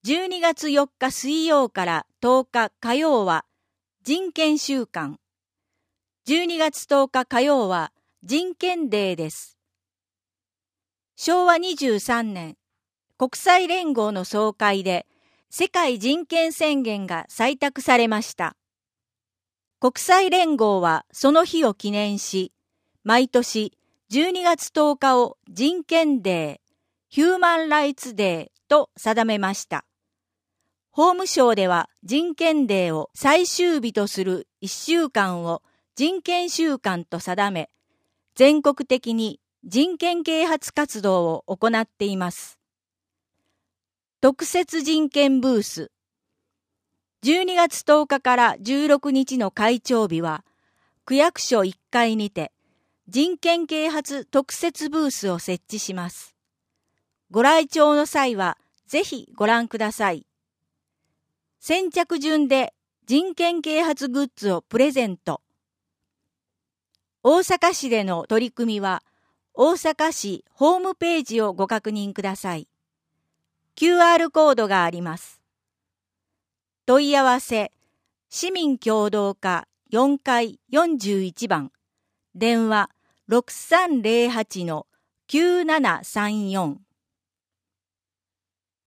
12月4日水曜から10日火曜は人権週間。12月10日火曜は人権デーです。昭和23年、国際連合の総会で世界人権宣言が採択されました。国際連合はその日を記念し、毎年12月10日を人権デー、ヒューマンライツデーと定めました。法務省では人権デーを最終日とする1週間を人権週間と定め、全国的に人権啓発活動を行っています。特設人権ブース。12月10日から16日の会長日は、区役所1階にて人権啓発特設ブースを設置します。ご来庁の際はぜひご覧ください。先着順で人権啓発グッズをプレゼント。大阪市での取り組みは、大阪市ホームページをご確認ください。QR コードがあります。問い合わせ、市民協働課4階41番、電話 6308-9734